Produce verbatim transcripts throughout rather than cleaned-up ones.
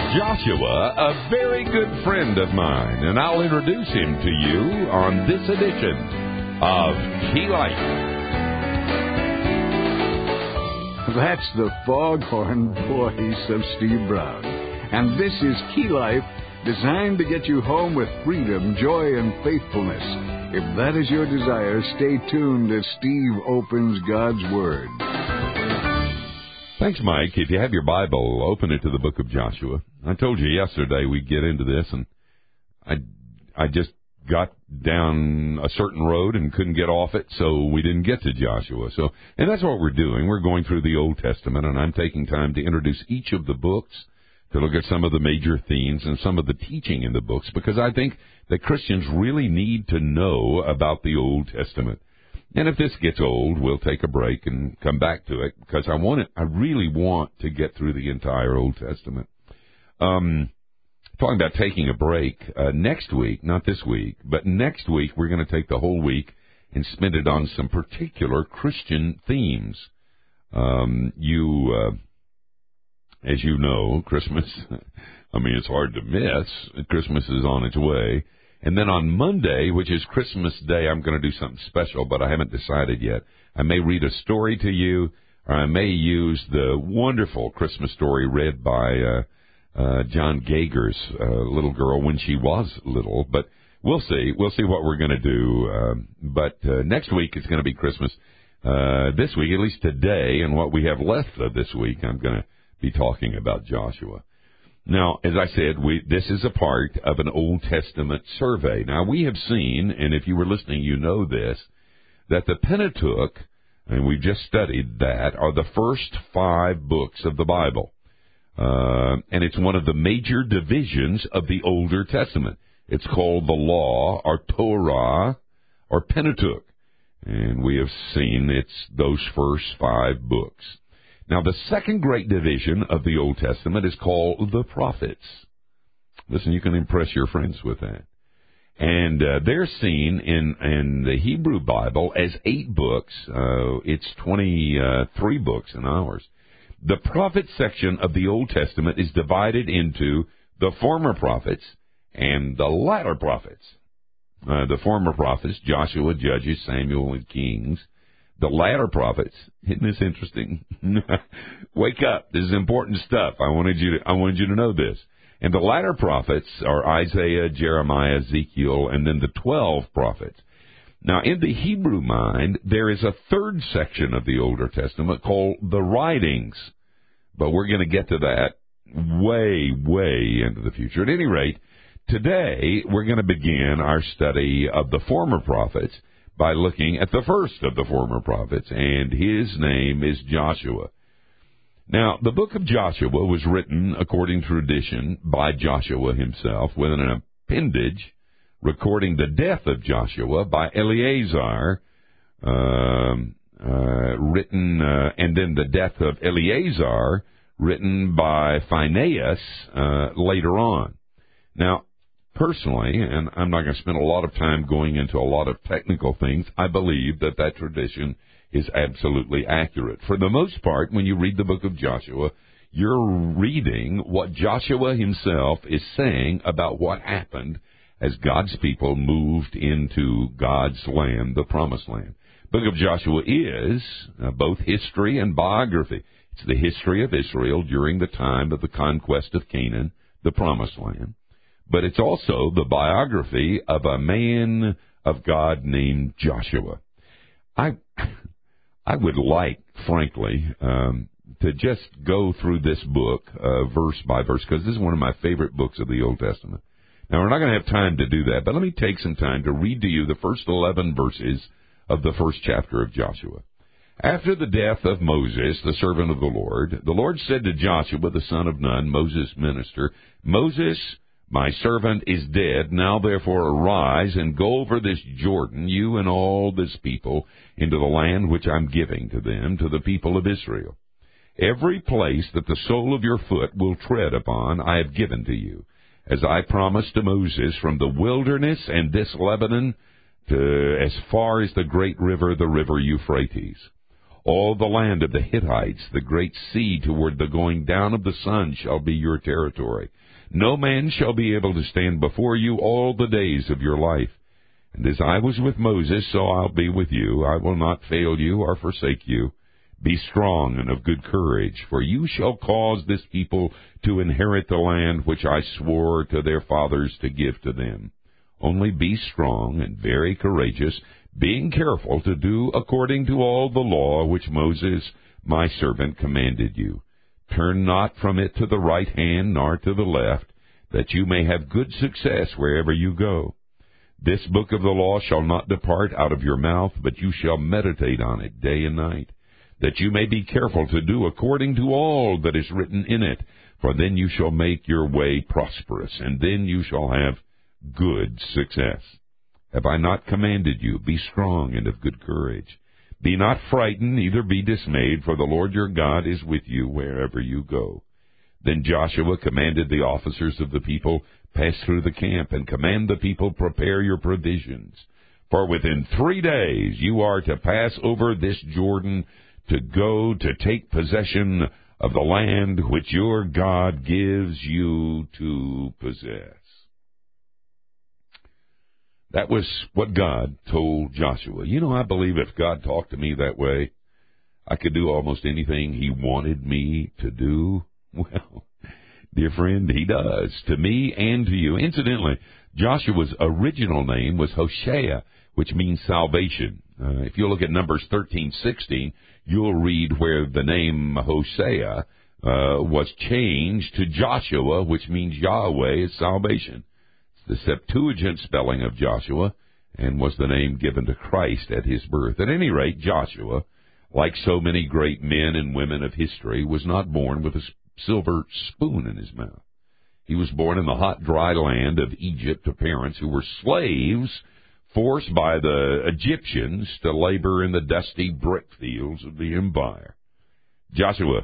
Joshua, a very good friend of mine, and I'll introduce him to you on this edition of Key Life. That's the foghorn voice of Steve Brown. And this is Key Life, designed to get you home with freedom, joy, and faithfulness. If that is your desire, stay tuned as Steve opens God's Word. Thanks, Mike. If you have your Bible, open it to the book of Joshua. I told you yesterday we'd get into this, and I I just got down a certain road and couldn't get off it, so we didn't get to Joshua. So, and that's what we're doing. We're going through the Old Testament, and I'm taking time to introduce each of the books, to look at some of the major themes and some of the teaching in the books, because I think that Christians really need to know about the Old Testament. And if this gets old, we'll take a break and come back to it, because I want it, I really want to get through the entire Old Testament. Um, talking about taking a break, uh, next week, not this week, but next week, we're going to take the whole week and spend it on some particular Christian themes. Um, you, uh, as you know, Christmas, I mean, it's hard to miss. Christmas is on its way. And then on Monday, which is Christmas Day, I'm going to do something special, but I haven't decided yet. I may read a story to you, or I may use the wonderful Christmas story read by uh, uh, John Gager's uh, little girl when she was little. But we'll see. We'll see what we're going to do. Um, but uh, next week is going to be Christmas. Uh, this week, at least today, and what we have left of this week, I'm going to be talking about Joshua. Now, as I said, we, this is a part of an Old Testament survey. Now, we have seen, and if you were listening, you know this, that the Pentateuch, and we've just studied that, are the first five books of the Bible. Uh, and it's one of the major divisions of the Older Testament. It's called the Law, or Torah, or Pentateuch. And we have seen it's those first five books. Now, the second great division of the Old Testament is called the prophets. Listen, you can impress your friends with that. And uh, they're seen in, in the Hebrew Bible as eight books. Uh, it's twenty-three books in ours. The prophet section of the Old Testament is divided into the former prophets and the latter prophets. Uh, the former prophets, Joshua, Judges, Samuel, and Kings. The latter prophets, isn't this interesting? Wake up. This is important stuff. I wanted you to, I wanted you to know this. And the latter prophets are Isaiah, Jeremiah, Ezekiel, and then the twelve prophets. Now, in the Hebrew mind, there is a third section of the Older Testament called the writings. But we're going to get to that way, way into the future. At any rate, today we're going to begin our study of the former prophets by looking at the first of the former prophets, and his name is Joshua. Now, the book of Joshua was written, according to tradition, by Joshua himself, with an appendage recording the death of Joshua by Eleazar, um, uh, written, uh, and then the death of Eleazar, written by Phinehas uh, later on. Now, personally, and I'm not going to spend a lot of time going into a lot of technical things, I believe that that tradition is absolutely accurate. For the most part, when you read the book of Joshua, you're reading what Joshua himself is saying about what happened as God's people moved into God's land, the Promised Land. The book of Joshua is uh, both history and biography. It's the history of Israel during the time of the conquest of Canaan, the Promised Land. But it's also the biography of a man of God named Joshua. I I would like, frankly, um, to just go through this book uh, verse by verse, because this is one of my favorite books of the Old Testament. Now, we're not going to have time to do that, but let me take some time to read to you the first eleven verses of the first chapter of Joshua. After the death of Moses, the servant of the Lord, the Lord said to Joshua, the son of Nun, Moses' minister, Moses, my servant is dead. Now therefore arise and go over this Jordan, you and all this people, into the land which I'm giving to them, to the people of Israel. Every place that the sole of your foot will tread upon, I have given to you, as I promised to Moses, from the wilderness and this Lebanon to as far as the great river, the river Euphrates. All the land of the Hittites, the great sea toward the going down of the sun, shall be your territory. No man shall be able to stand before you all the days of your life. And as I was with Moses, so I'll be with you. I will not fail you or forsake you. Be strong and of good courage, for you shall cause this people to inherit the land which I swore to their fathers to give to them. Only be strong and very courageous, being careful to do according to all the law which Moses my servant commanded you. Turn not from it to the right hand nor to the left, that you may have good success wherever you go. This book of the law shall not depart out of your mouth, but you shall meditate on it day and night, that you may be careful to do according to all that is written in it. For then you shall make your way prosperous, and then you shall have good success. Have I not commanded you? Be strong and of good courage. Be not frightened, neither be dismayed, for the Lord your God is with you wherever you go. Then Joshua commanded the officers of the people, pass through the camp, and command the people, prepare your provisions. For within three days you are to pass over this Jordan, to go to take possession of the land which your God gives you to possess. That was what God told Joshua. You know, I believe if God talked to me that way, I could do almost anything he wanted me to do. Well, dear friend, he does, to me and to you. Incidentally, Joshua's original name was Hosea, which means salvation. Uh, if you look at Numbers thirteen sixteen, you'll read where the name Hosea uh, was changed to Joshua, which means Yahweh is salvation. The Septuagint spelling of Joshua, and was the name given to Christ at his birth. At any rate, Joshua, like so many great men and women of history, was not born with a silver spoon in his mouth. He was born in the hot, dry land of Egypt to parents who were slaves forced by the Egyptians to labor in the dusty brick fields of the empire. Joshua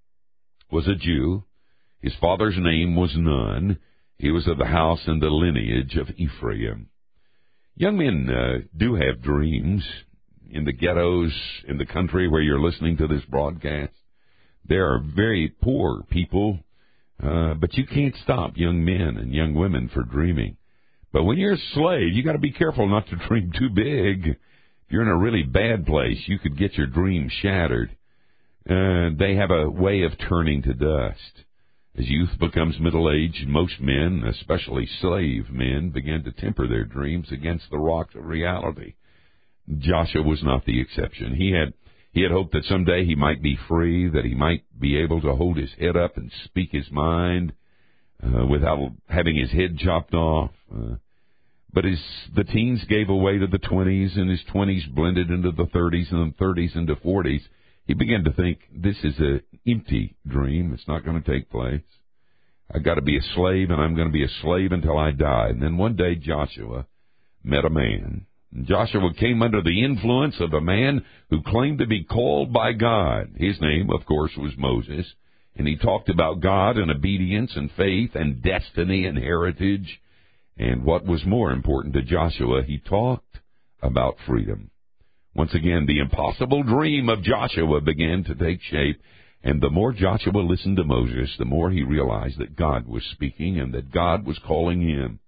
was a Jew. His father's name was Nun. He was of the house and the lineage of Ephraim. Young men uh, do have dreams. In the ghettos, in the country where you're listening to this broadcast, there are very poor people, uh, but you can't stop young men and young women for dreaming. But when you're a slave, you got to be careful not to dream too big. If you're in a really bad place, you could get your dream shattered. Uh, they have a way of turning to dust. As youth becomes middle-aged, most men, especially slave men, begin to temper their dreams against the rocks of reality. Joshua was not the exception. He had he had hoped that someday he might be free, that he might be able to hold his head up and speak his mind uh, without having his head chopped off. Uh, but as the teens gave away to the twenties, and his twenties blended into the thirties, and the thirties into forties, he began to think, this is an empty dream. It's not going to take place. I've got to be a slave, and I'm going to be a slave until I die. And then one day Joshua met a man. And Joshua came under the influence of a man who claimed to be called by God. His name, of course, was Moses. And he talked about God and obedience and faith and destiny and heritage. And what was more important to Joshua, he talked about freedom. Once again, the impossible dream of Joshua began to take shape, and the more Joshua listened to Moses, the more he realized that God was speaking and that God was calling him.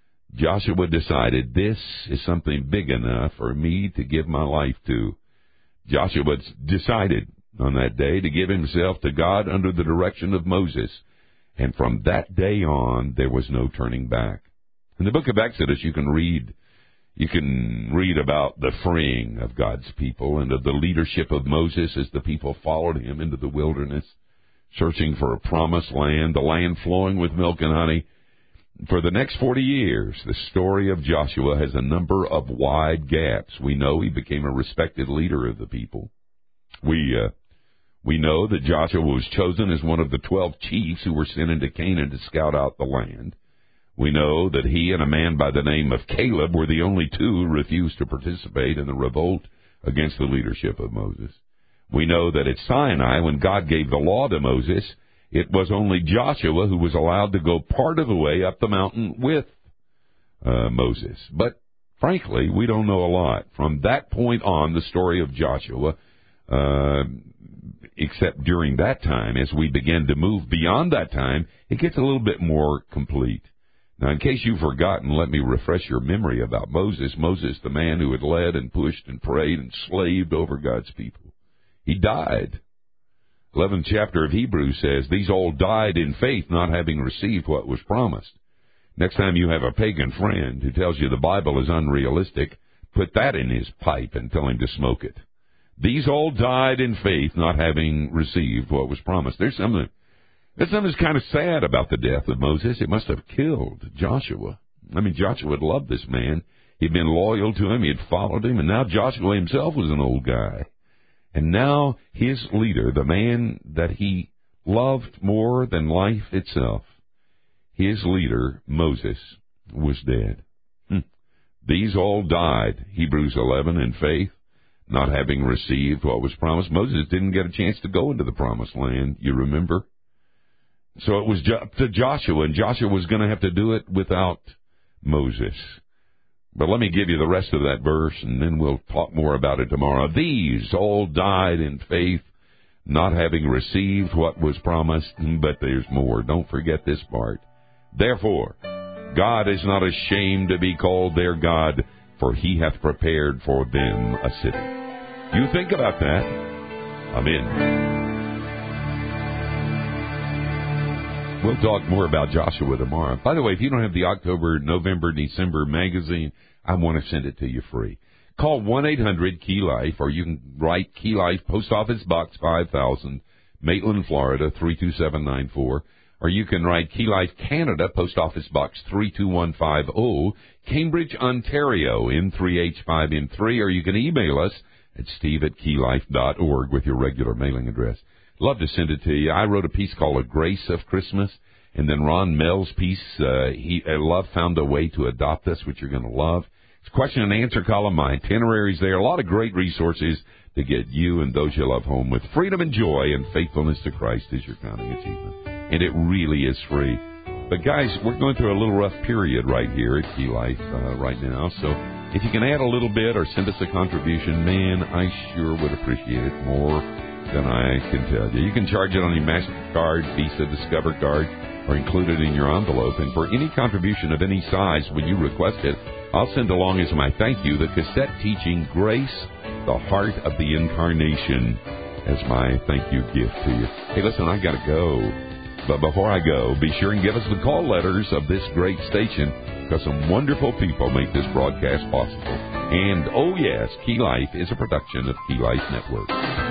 Joshua decided, this is something big enough for me to give my life to. Joshua decided on that day to give himself to God under the direction of Moses, and from that day on, there was no turning back. In the book of Exodus, you can read You can read about the freeing of God's people and of the leadership of Moses as the people followed him into the wilderness, searching for a promised land, the land flowing with milk and honey. For the next forty years, the story of Joshua has a number of wide gaps. We know he became a respected leader of the people. We uh, we know that Joshua was chosen as one of the twelve chiefs who were sent into Canaan to scout out the land. We know that he and a man by the name of Caleb were the only two who refused to participate in the revolt against the leadership of Moses. We know that at Sinai, when God gave the law to Moses, it was only Joshua who was allowed to go part of the way up the mountain with uh, Moses. But frankly, we don't know a lot. From that point on, the story of Joshua Uh, except during that time, as we begin to move beyond that time, it gets a little bit more complete. Now, in case you've forgotten, let me refresh your memory about Moses. Moses, the man who had led and pushed and prayed and slaved over God's people. He died. eleventh chapter of Hebrews says, these all died in faith, not having received what was promised. Next time you have a pagan friend who tells you the Bible is unrealistic, put that in his pipe and tell him to smoke it. These all died in faith, not having received what was promised. There's something, there's something that's kind of sad about the death of Moses. It must have killed Joshua. I mean, Joshua had loved this man. He'd been loyal to him. He had followed him. And now Joshua himself was an old guy. And now his leader, the man that he loved more than life itself, his leader, Moses, was dead. Hm. These all died, Hebrews eleven, in faith, not having received what was promised. Moses didn't get a chance to go into the promised land, you remember? So it was up to Joshua, and Joshua was going to have to do it without Moses. But let me give you the rest of that verse, and then we'll talk more about it tomorrow. These all died in faith, not having received what was promised. But there's more. Don't forget this part. Therefore, God is not ashamed to be called their God, for he hath prepared for them a city. You think about that. Amen. We'll talk more about Joshua tomorrow. By the way, if you don't have the October, November, December magazine, I want to send it to you free. Call one eight hundred key life, or you can write Key Life, Post Office Box five thousand, Maitland, Florida, three two seven nine four. Or you can write Key Life Canada, Post Office Box three two one five zero, Cambridge, Ontario, N three H five N three. Or you can email us at steve at key life dot org with your regular mailing address. Love to send it to you. I wrote a piece called A Grace of Christmas, and then Ron Mel's piece, uh, he, uh, Love Found a Way to Adopt Us, which you're going to love. It's a question and answer column. My itinerary's there. A lot of great resources to get you and those you love home with. Freedom and joy and faithfulness to Christ is your crowning achievement. And it really is free. But, guys, we're going through a little rough period right here at Key Life uh, right now. So if you can add a little bit or send us a contribution, man, I sure would appreciate it more than I can tell you. You can charge it on your MasterCard, Visa, Discover card, or include it in your envelope. And for any contribution of any size, when you request it, I'll send along as my thank you the cassette teaching Grace, the Heart of the Incarnation, as my thank you gift to you. Hey, listen, I got to go. But before I go, be sure and give us the call letters of this great station, because some wonderful people make this broadcast possible. And, oh yes, Key Life is a production of Key Life Network.